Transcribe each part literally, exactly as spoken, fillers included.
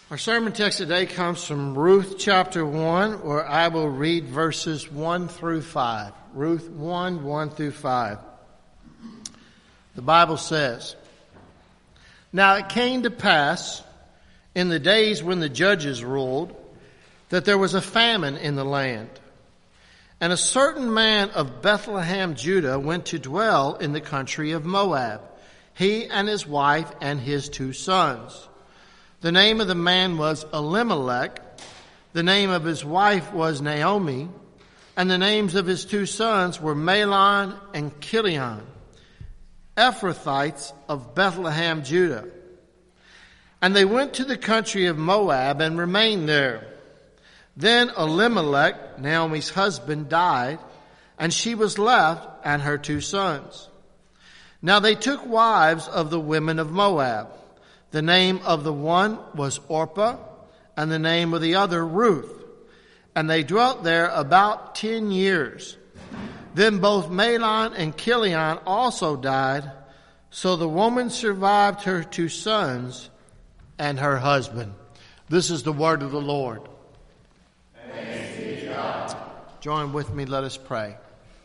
Our sermon text today comes from Ruth chapter one, where I will read verses one through five. Ruth one, one through five. The Bible says, "Now it came to pass in the days when the judges ruled that there was a famine in the land. And a certain man of Bethlehem, Judah, went to dwell in the country of Moab, he and his wife and his two sons. The name of the man was Elimelech, the name of his wife was Naomi, and the names of his two sons were Mahlon and Chilion, Ephrathites of Bethlehem, Judah. And they went to the country of Moab and remained there. Then Elimelech, Naomi's husband, died, and she was left and her two sons. Now they took wives of the women of Moab. The name of the one was Orpah, and the name of the other Ruth. And they dwelt there about ten years. Then both Mahlon and Chilion also died, so the woman survived her two sons and her husband." This is the word of the Lord. Thanks be to God. Join with me, let us pray.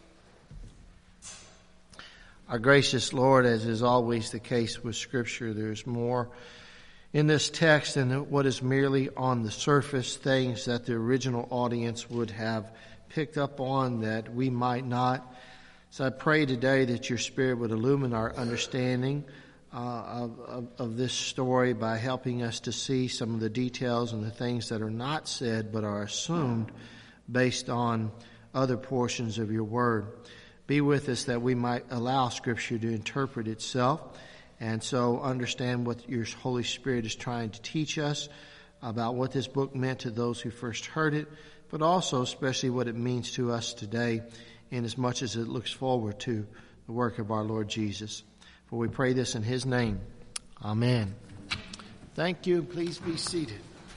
Our gracious Lord, as is always the case with Scripture, there's more in this text than what is merely on the surface, things that the original audience would have picked up on that we might not. So I pray today that your Spirit would illumine our understanding uh, of, of, of this story by helping us to see some of the details and the things that are not said but are assumed based on other portions of your word. Be with us that we might allow Scripture to interpret itself and so understand what your Holy Spirit is trying to teach us about what this book meant to those who first heard it, but also especially what it means to us today in as much as it looks forward to the work of our Lord Jesus. For we pray this in His name. Amen. Thank you. Please be seated.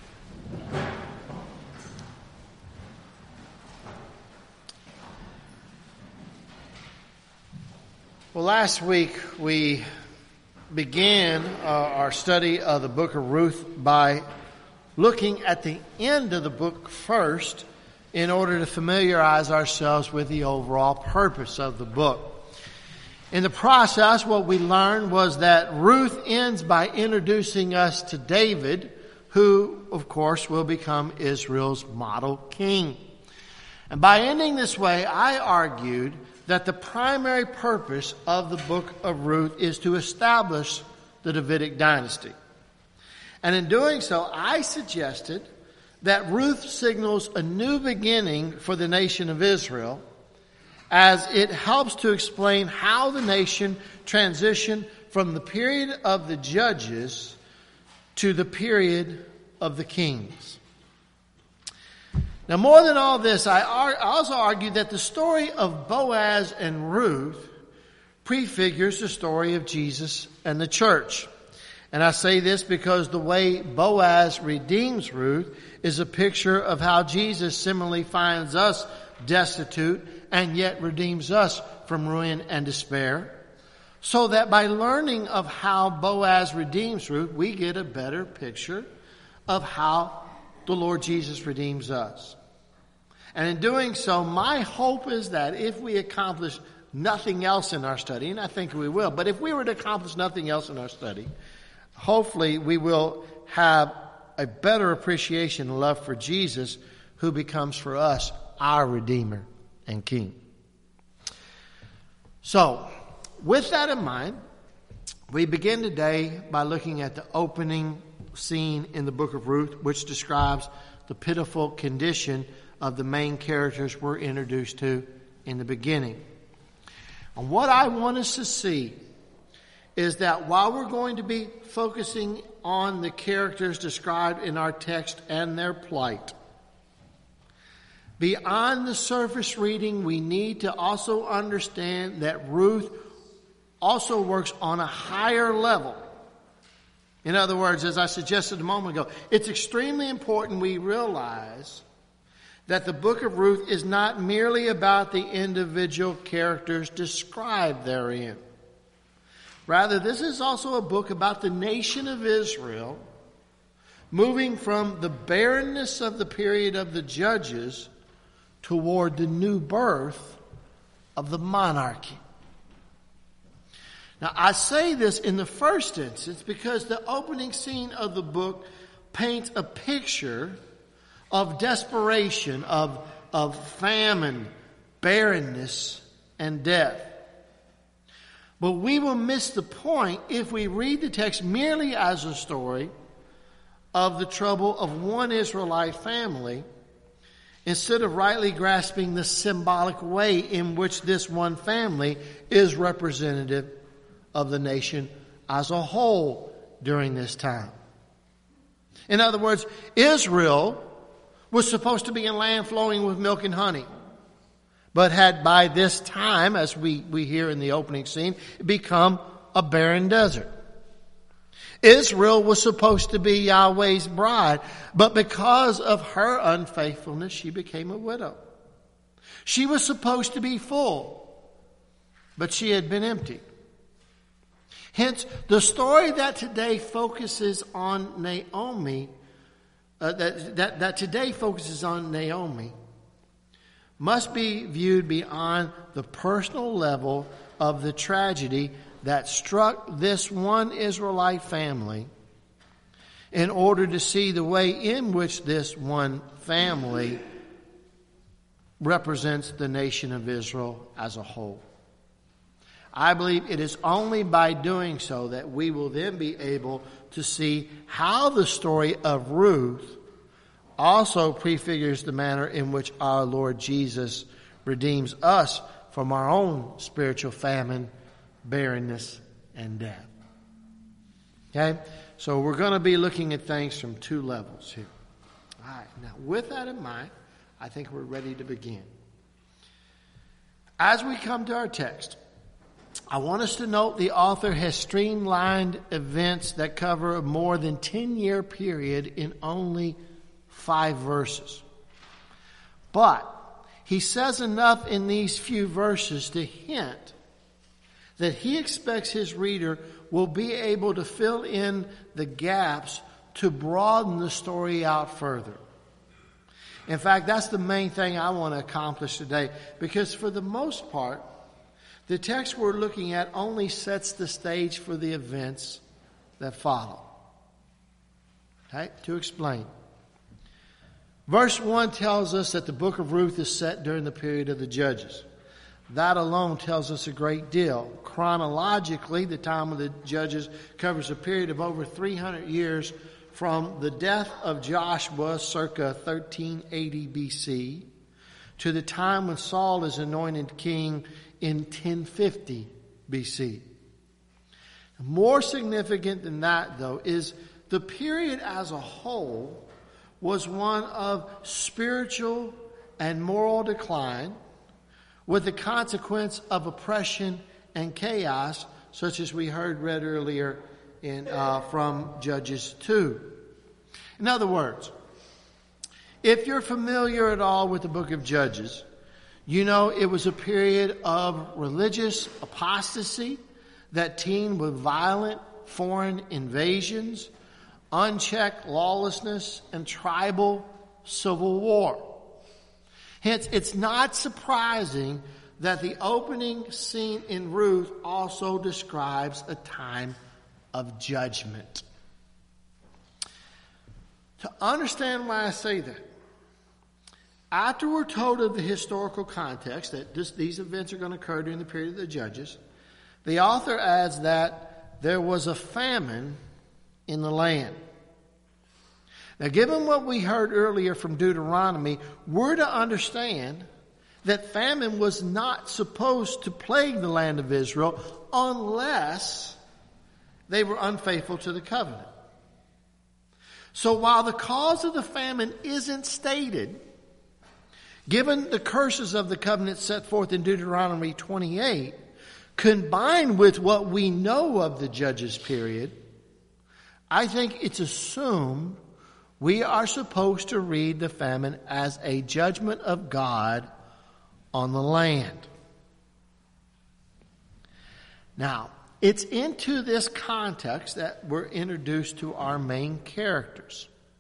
Well, last week we began uh, our study of the book of Ruth by looking at the end of the book first in order to familiarize ourselves with the overall purpose of the book. In the process, what we learned was that Ruth ends by introducing us to David, who, of course, will become Israel's model king. And by ending this way, I argued that the primary purpose of the book of Ruth is to establish the Davidic dynasty. And in doing so, I suggested that Ruth signals a new beginning for the nation of Israel, as it helps to explain how the nation transitioned from the period of the judges to the period of the kings. Now, more than all this, I also argued that the story of Boaz and Ruth prefigures the story of Jesus and the church. And I say this because the way Boaz redeems Ruth is a picture of how Jesus similarly finds us destitute and yet redeems us from ruin and despair. So that by learning of how Boaz redeems Ruth, we get a better picture of how the Lord Jesus redeems us. And in doing so, my hope is that if we accomplish nothing else in our study, and I think we will, but if we were to accomplish nothing else in our study, hopefully we will have a better appreciation and love for Jesus, who becomes for us our Redeemer and King. So, with that in mind, we begin today by looking at the opening scene in the book of Ruth, which describes the pitiful condition of the main characters we're introduced to in the beginning. And what I want us to see is that while we're going to be focusing on the characters described in our text and their plight, beyond the surface reading, we need to also understand that Ruth also works on a higher level. In other words, as I suggested a moment ago, it's extremely important we realize that the book of Ruth is not merely about the individual characters described therein. Rather, this is also a book about the nation of Israel moving from the barrenness of the period of the judges toward the new birth of the monarchy. Now, I say this in the first instance because the opening scene of the book paints a picture of desperation, of, of famine, barrenness, and death. But we will miss the point if we read the text merely as a story of the trouble of one Israelite family, instead of rightly grasping the symbolic way in which this one family is representative of the nation as a whole during this time. In other words, Israel was supposed to be a land flowing with milk and honey, but had by this time, as we, we hear in the opening scene, become a barren desert. Israel was supposed to be Yahweh's bride, but because of her unfaithfulness, she became a widow. She was supposed to be full, but she had been empty. Hence, the story that today focuses on Naomi, uh, that, that, that today focuses on Naomi, must be viewed beyond the personal level of the tragedy that struck this one Israelite family in order to see the way in which this one family represents the nation of Israel as a whole. I believe it is only by doing so that we will then be able to see how the story of Ruth also prefigures the manner in which our Lord Jesus redeems us from our own spiritual famine, barrenness, and death. Okay? So we're going to be looking at things from two levels here. All right. Now, with that in mind, I think we're ready to begin. As we come to our text, I want us to note the author has streamlined events that cover a more than ten-year period in only five verses. But he says enough in these few verses to hint that he expects his reader will be able to fill in the gaps to broaden the story out further. In fact, that's the main thing I want to accomplish today, because for the most part, the text we're looking at only sets the stage for the events that follow. Okay? To explain. Verse one tells us that the book of Ruth is set during the period of the Judges. That alone tells us a great deal. Chronologically, the time of the Judges covers a period of over three hundred years from the death of Joshua circa thirteen eighty B C to the time when Saul is anointed king in ten fifty B C. More significant than that, though, is the period as a whole was one of spiritual and moral decline, with the consequence of oppression and chaos, such as we heard read earlier in uh, from Judges two. In other words, if you're familiar at all with the book of Judges, you know it was a period of religious apostasy that teemed with violent foreign invasions, unchecked lawlessness, and tribal civil war. Hence, it's not surprising that the opening scene in Ruth also describes a time of judgment. To understand why I say that, after we're told of the historical context, that this, these events are going to occur during the period of the Judges, the author adds that there was a famine in the land. Now, given what we heard earlier from Deuteronomy, we're to understand that famine was not supposed to plague the land of Israel unless they were unfaithful to the covenant. So while the cause of the famine isn't stated, given the curses of the covenant set forth in Deuteronomy twenty-eight, combined with what we know of the Judges period, I think it's assumed we are supposed to read the famine as a judgment of God on the land. Now, it's into this context that we're introduced to our main characters.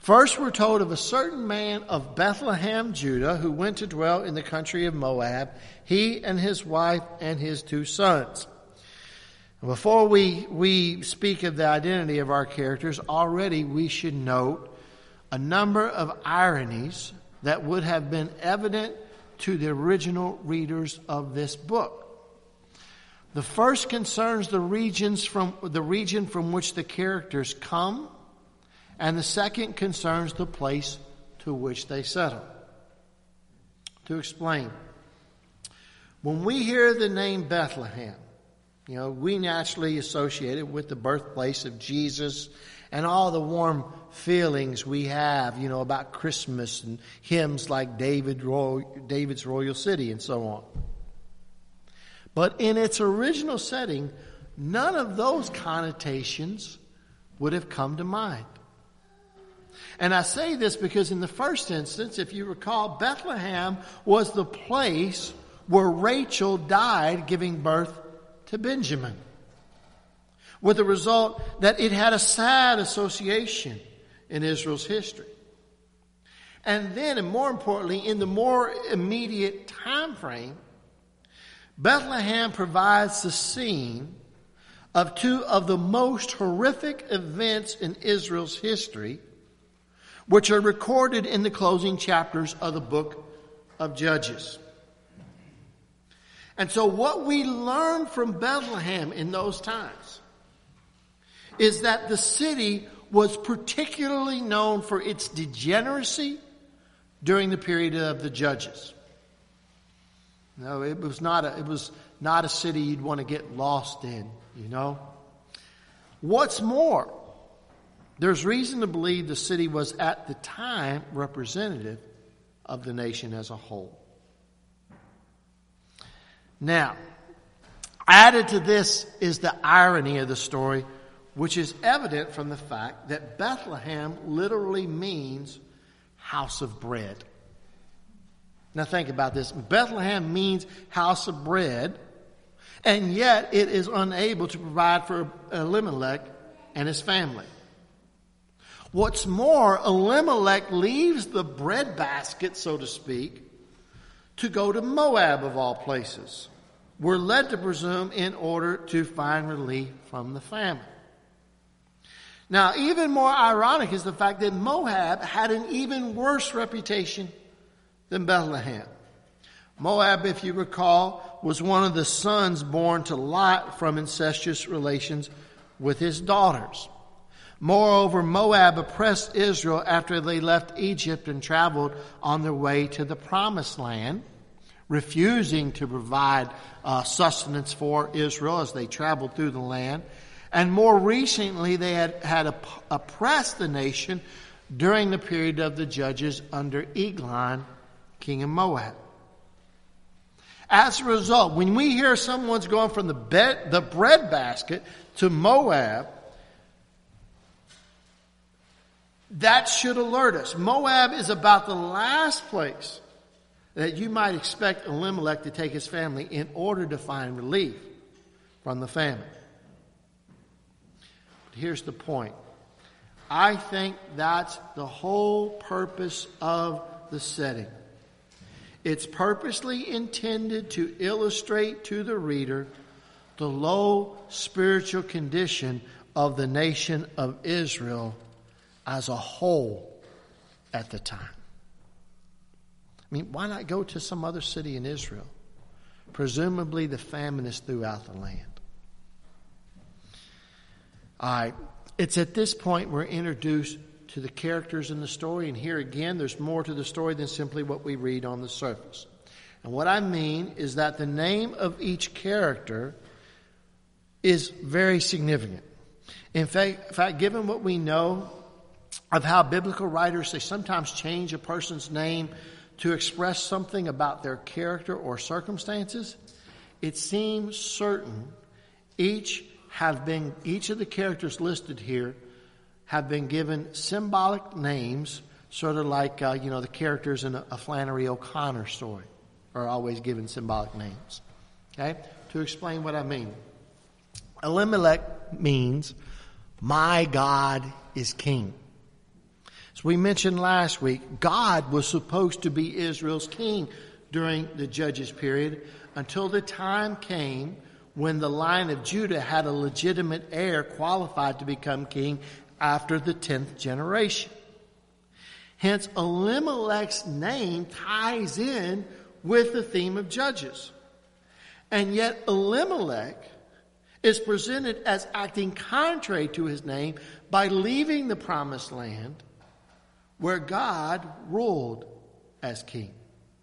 First, we're told of a certain man of Bethlehem, Judah, who went to dwell in the country of Moab, he and his wife and his two sons. Before we, we speak of the identity of our characters, already we should note a number of ironies that would have been evident to the original readers of this book. The first concerns the regions from the region from which the characters come, and the second concerns the place to which they settle. To explain, when we hear the name Bethlehem, you know, we naturally associate it with the birthplace of Jesus and all the warm feelings we have, you know, about Christmas and hymns like David, Royal, David's Royal City and so on. But in its original setting, none of those connotations would have come to mind. And I say this because in the first instance, if you recall, Bethlehem was the place where Rachel died giving birth to Benjamin, with the result that it had a sad association in Israel's history. And then, and more importantly, in the more immediate time frame, Bethlehem provides the scene of two of the most horrific events in Israel's history, which are recorded in the closing chapters of the book of Judges. And so what we learn from Bethlehem in those times is that the city was particularly known for its degeneracy during the period of the Judges. No, it was not a, it was not a city you'd want to get lost in, you know. What's more, there's reason to believe the city was at the time representative of the nation as a whole. Now, added to this is the irony of the story, which is evident from the fact that Bethlehem literally means house of bread. Now think about this. Bethlehem means house of bread, and yet it is unable to provide for Elimelech and his family. What's more, Elimelech leaves the breadbasket, so to speak, to go to Moab of all places. We're led to presume in order to find relief from the famine. Now, even more ironic is the fact that Moab had an even worse reputation than Bethlehem. Moab, if you recall, was one of the sons born to Lot from incestuous relations with his daughters. Moreover, Moab oppressed Israel after they left Egypt and traveled on their way to the Promised Land, refusing to provide uh, sustenance for Israel as they traveled through the land. And more recently, they had, had op- oppressed the nation during the period of the Judges under Eglon, king of Moab. As a result, when we hear someone's going from the, bed, the breadbasket to Moab, that should alert us. Moab is about the last place that you might expect Elimelech to take his family in order to find relief from the famine. But here's the point. I think that's the whole purpose of the setting. It's purposely intended to illustrate to the reader the low spiritual condition of the nation of Israel as a whole at the time. I mean, why not go to some other city in Israel? Presumably the famine is throughout the land. All right. It's at this point we're introduced to the characters in the story. And here again, there's more to the story than simply what we read on the surface. And what I mean is that the name of each character is very significant. In fact, in fact, given what we know of how biblical writers, they sometimes change a person's name to express something about their character or circumstances, it seems certain each have been, each of the characters listed here have been given symbolic names, sort of like, uh, you know, the characters in a, a Flannery O'Connor story are always given symbolic names. Okay? To explain what I mean. Elimelech means, my God is king. As we mentioned last week, God was supposed to be Israel's king during the Judges period until the time came when the line of Judah had a legitimate heir qualified to become king after the tenth generation. Hence, Elimelech's name ties in with the theme of Judges. And yet Elimelech is presented as acting contrary to his name by leaving the promised land where God ruled as king.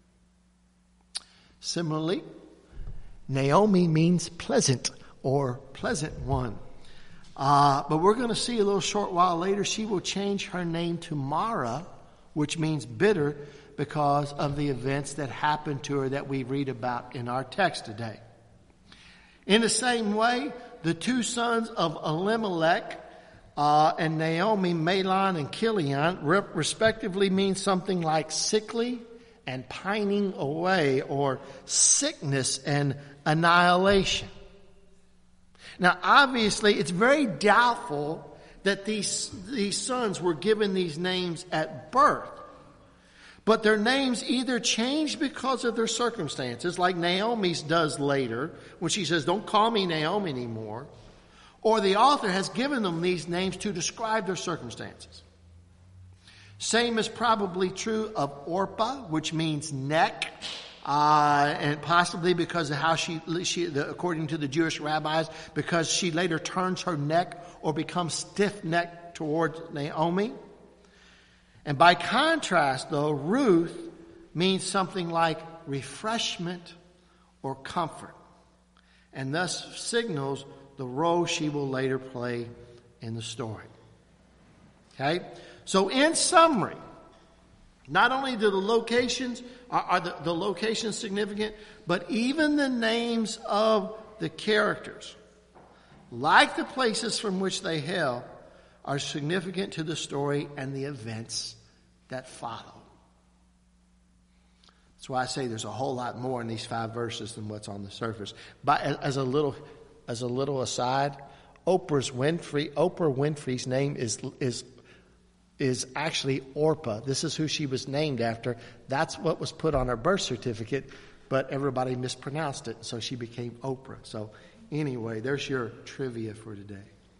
Similarly, Naomi means pleasant or pleasant one. Uh, but we're going to see a little short while later she will change her name to Mara, which means bitter, because of the events that happened to her that we read about in our text today. In the same way, the two sons of Elimelech uh, and Naomi, Mahlon and Chilion, rep- respectively mean something like sickly and pining away, or sickness and annihilation. Now, obviously, it's very doubtful that these, these sons were given these names at birth. But their names either changed because of their circumstances, like Naomi's does later, when she says, don't call me Naomi anymore, or the author has given them these names to describe their circumstances. Same is probably true of Orpah, which means neck, uh, and possibly because of how she, she the, according to the Jewish rabbis, because she later turns her neck or becomes stiff-necked towards Naomi. And by contrast, though, Ruth means something like refreshment or comfort, and thus signals the role she will later play in the story. Okay? So in summary, not only do the locations, are, are the, the locations significant, but even the names of the characters, like the places from which they hail, are significant to the story and the events that follow. That's why I say there's a whole lot more in these five verses than what's on the surface. But as a little, as a little aside, Oprah's Winfrey, Oprah Winfrey's name is is is actually Orpah. This is who she was named after. That's what was put on her birth certificate, but everybody mispronounced it, so she became Oprah. So anyway, there's your trivia for today.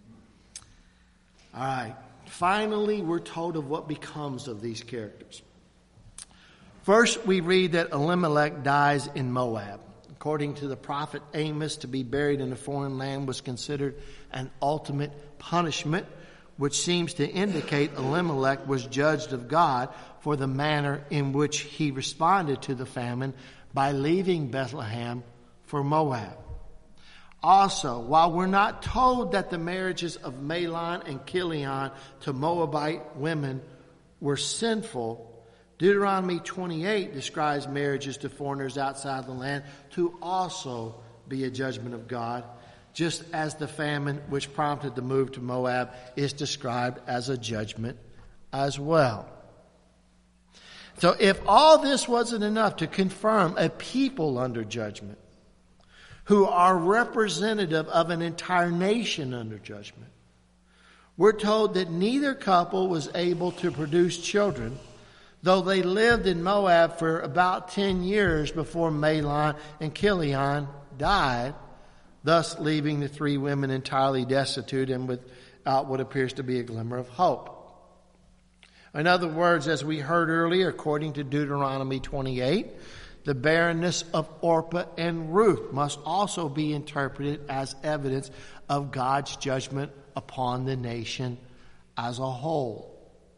All right. Finally, we're told of what becomes of these characters. First, we read that Elimelech dies in Moab. According to the prophet Amos, to be buried in a foreign land was considered an ultimate punishment, which seems to indicate Elimelech was judged of God for the manner in which he responded to the famine by leaving Bethlehem for Moab. Also, while we're not told that the marriages of Mahlon and Chilion to Moabite women were sinful, Deuteronomy twenty-eight describes marriages to foreigners outside the land to also be a judgment of God, just as the famine which prompted the move to Moab is described as a judgment as well. So if all this wasn't enough to confirm a people under judgment, who are representative of an entire nation under judgment, we're told that neither couple was able to produce children, though they lived in Moab for about ten years before Mahlon and Chilion died, thus leaving the three women entirely destitute and without what appears to be a glimmer of hope. In other words, as we heard earlier, according to Deuteronomy twenty-eight, the barrenness of Orpah and Ruth must also be interpreted as evidence of God's judgment upon the nation as a whole.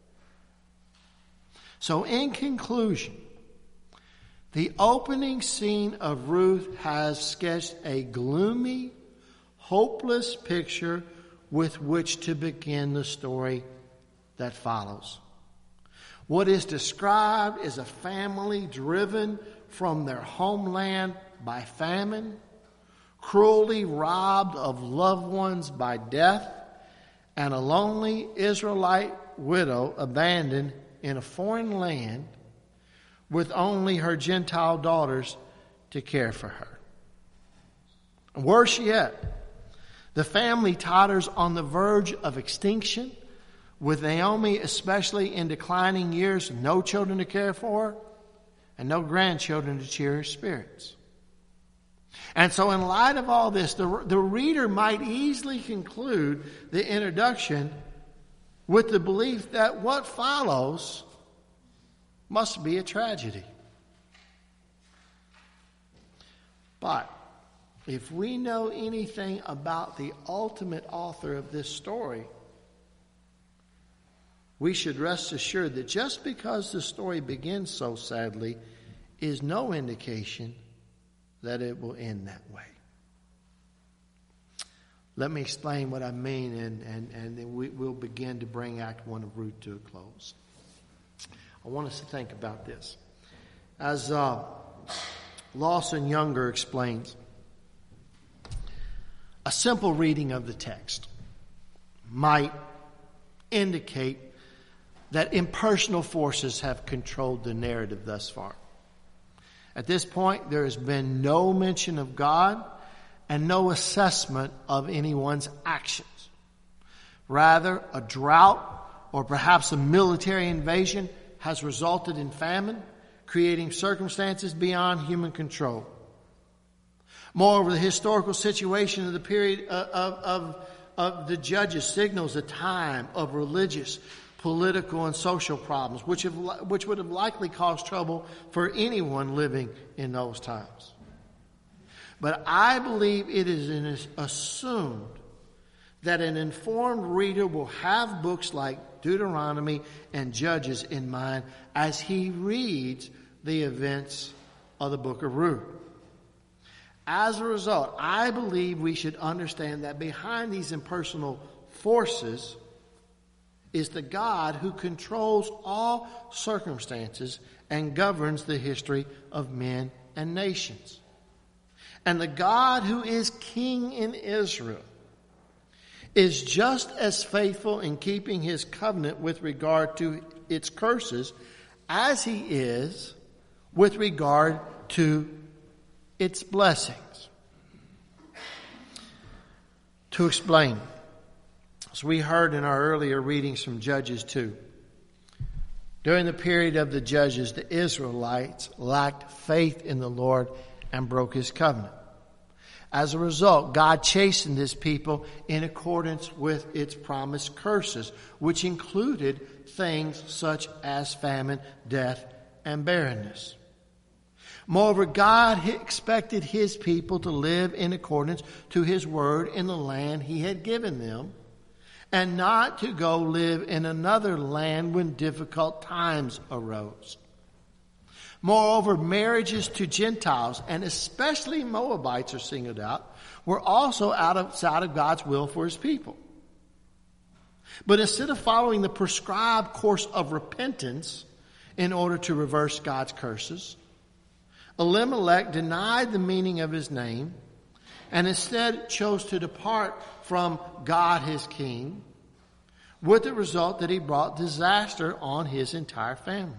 So in conclusion, the opening scene of Ruth has sketched a gloomy, hopeless picture with which to begin the story that follows. What is described is a family driven from their homeland by famine, cruelly robbed of loved ones by death, and a lonely Israelite widow abandoned in a foreign land with only her Gentile daughters to care for her. And worse yet, the family totters on the verge of extinction with Naomi especially in declining years, no children to care for, and no grandchildren to cheer her spirits. And so in light of all this, the, the reader might easily conclude the introduction with the belief that what follows must be a tragedy. But if we know anything about the ultimate author of this story, we should rest assured that just because the story begins so sadly is no indication that it will end that way. Let me explain what I mean, and, and, and then we, we'll begin to bring Act One of Ruth to a close. I want us to think about this. As uh, Lawson Younger explains, a simple reading of the text might indicate that impersonal forces have controlled the narrative thus far. At this point, there has been no mention of God and no assessment of anyone's actions. Rather, a drought or perhaps a military invasion has resulted in famine, creating circumstances beyond human control. Moreover, the historical situation of the period of, of, of the judges signals a time of religious, political, and social problems, which have, which would have likely caused trouble for anyone living in those times. But I believe it is assumed that an informed reader will have books like Deuteronomy and Judges in mind as he reads the events of the book of Ruth. As a result, I believe we should understand that behind these impersonal forces is the God who controls all circumstances and governs the history of men and nations. And the God who is king in Israel is just as faithful in keeping his covenant with regard to its curses as he is with regard to its blessings. To explain, as we heard in our earlier readings from Judges two, during the period of the Judges, the Israelites lacked faith in the Lord and broke his covenant. As a result, God chastened his people in accordance with its promised curses, which included things such as famine, death, and barrenness. Moreover, God expected his people to live in accordance to his word in the land he had given them, and not to go live in another land when difficult times arose. Moreover, marriages to Gentiles, and especially Moabites are singled out, were also outside of God's will for his people. But instead of following the prescribed course of repentance in order to reverse God's curses, Elimelech denied the meaning of his name and instead chose to depart from God his king, with the result that he brought disaster on his entire family.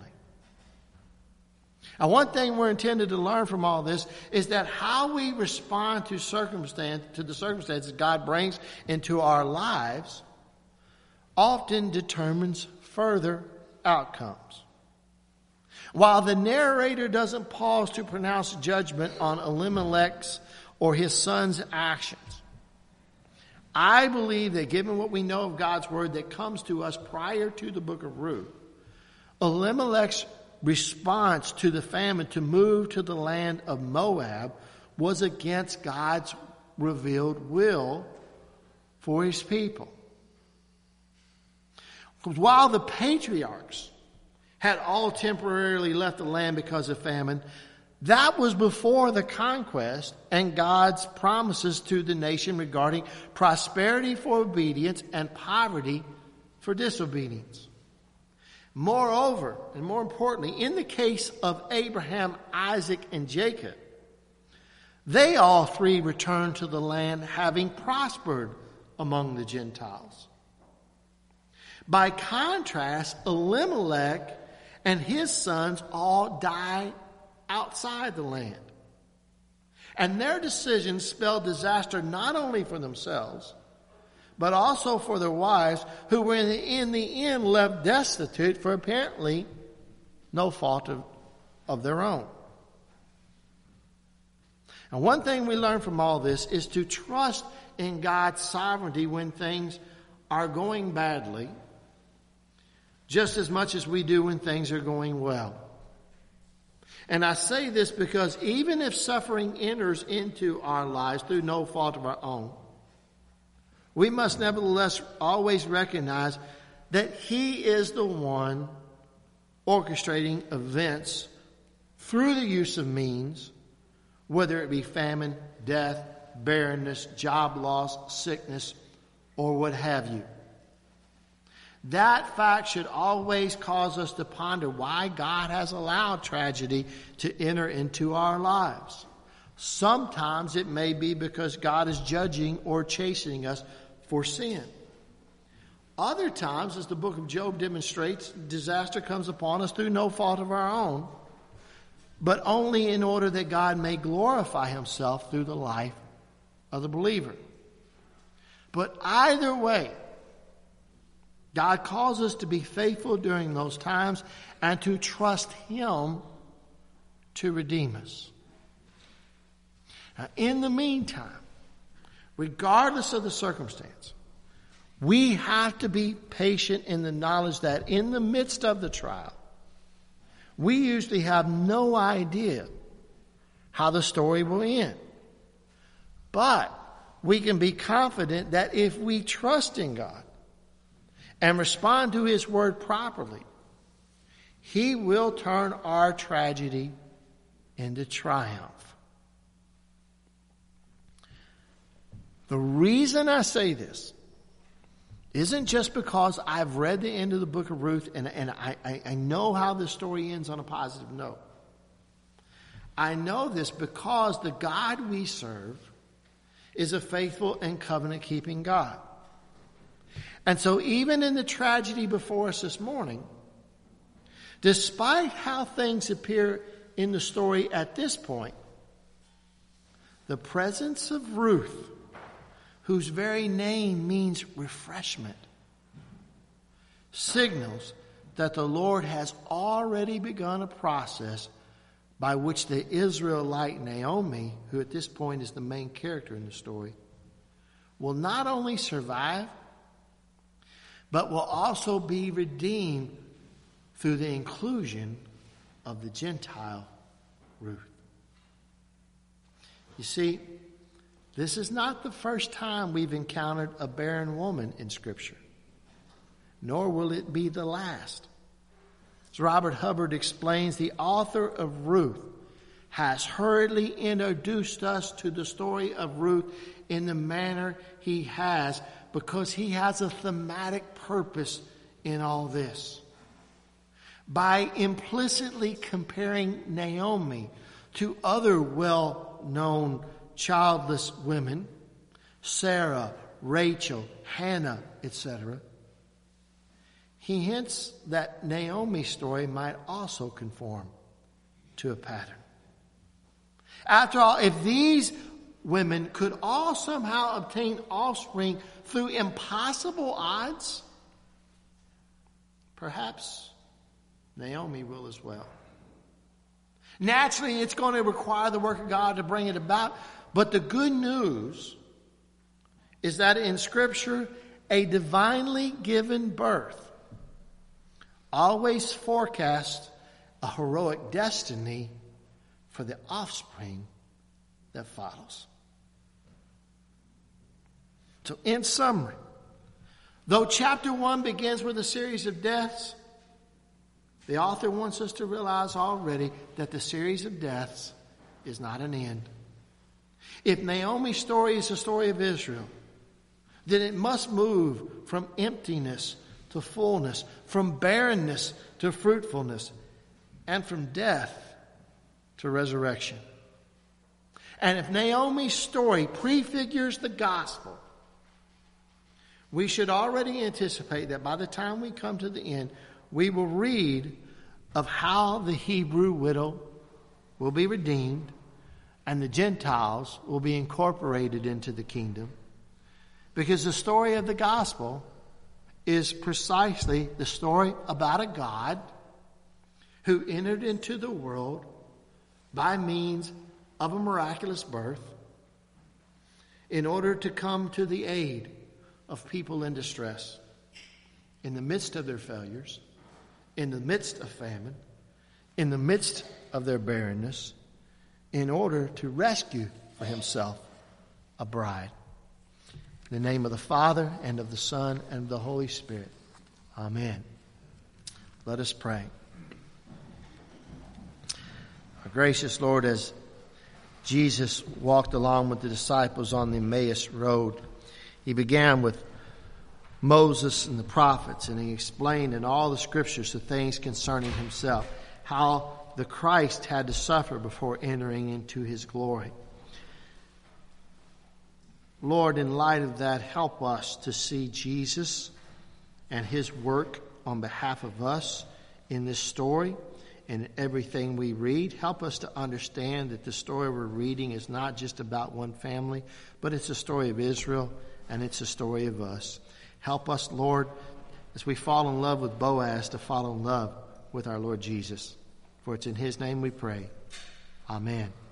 Now, one thing we're intended to learn from all this is that how we respond to circumstance to the circumstances God brings into our lives often determines further outcomes. While the narrator doesn't pause to pronounce judgment on Elimelech's or his son's actions, I believe that given what we know of God's word that comes to us prior to the book of Ruth, Elimelech's response to the famine to move to the land of Moab was against God's revealed will for his people. Because while the patriarchs had all temporarily left the land because of famine, that was before the conquest and God's promises to the nation regarding prosperity for obedience and poverty for disobedience. Moreover, and more importantly, in the case of Abraham, Isaac, and Jacob, they all three returned to the land having prospered among the Gentiles. By contrast, Elimelech and his sons all died outside the land. And their decisions spelled disaster not only for themselves, but also for their wives, who were in the, in the end left destitute for apparently no fault of, of their own. And one thing we learn from all this is to trust in God's sovereignty when things are going badly, just as much as we do when things are going well. And I say this because even if suffering enters into our lives through no fault of our own, we must nevertheless always recognize that He is the one orchestrating events through the use of means, whether it be famine, death, barrenness, job loss, sickness, or what have you. That fact should always cause us to ponder why God has allowed tragedy to enter into our lives. Sometimes it may be because God is judging or chastening us for sin. Other times, as the book of Job demonstrates, disaster comes upon us through no fault of our own, but only in order that God may glorify Himself through the life of the believer. But either way, God calls us to be faithful during those times and to trust Him to redeem us. Now, in the meantime, regardless of the circumstance, we have to be patient in the knowledge that in the midst of the trial, we usually have no idea how the story will end. But we can be confident that if we trust in God and respond to His word properly, He will turn our tragedy into triumph. The reason I say this isn't just because I've read the end of the book of Ruth and, and I, I, I know how the story ends on a positive note. I know this because the God we serve is a faithful and covenant-keeping God. And so even in the tragedy before us this morning, despite how things appear in the story at this point, the presence of Ruth, whose very name means refreshment, signals that the Lord has already begun a process by which the Israelite Naomi, who at this point is the main character in the story, will not only survive, but will also be redeemed through the inclusion of the Gentile Ruth. You see, this is not the first time we've encountered a barren woman in Scripture, nor will it be the last. As Robert Hubbard explains, the author of Ruth has hurriedly introduced us to the story of Ruth in the manner he has because he has a thematic purpose in all this. By implicitly comparing Naomi to other well-known childless women, Sarah, Rachel, Hannah, et cetera, he hints that Naomi's story might also conform to a pattern. After all, if these women could all somehow obtain offspring through impossible odds, perhaps Naomi will as well. Naturally, it's going to require the work of God to bring it about. But the good news is that in Scripture, a divinely given birth always forecasts a heroic destiny for the offspring that follows. So in summary, though chapter one begins with a series of deaths, the author wants us to realize already that the series of deaths is not an end. If Naomi's story is the story of Israel, then it must move from emptiness to fullness, from barrenness to fruitfulness, and from death to resurrection. And if Naomi's story prefigures the gospel, we should already anticipate that by the time we come to the end, we will read of how the Hebrew widow will be redeemed and the Gentiles will be incorporated into the kingdom. Because the story of the gospel is precisely the story about a God who entered into the world by means of a miraculous birth in order to come to the aid of people in distress, in the midst of their failures, in the midst of famine, in the midst of their barrenness, in order to rescue for himself a bride. In the name of the Father, and of the Son, and of the Holy Spirit. Amen. Let us pray. Our gracious Lord, as Jesus walked along with the disciples on the Emmaus Road, he began with Moses and the prophets, and he explained in all the scriptures the things concerning himself, how the Christ had to suffer before entering into his glory. Lord, in light of that, help us to see Jesus and his work on behalf of us in this story and everything we read. Help us to understand that the story we're reading is not just about one family, but it's a story of Israel and it's a story of us. Help us, Lord, as we fall in love with Boaz, to fall in love with our Lord Jesus. For it's in his name we pray. Amen.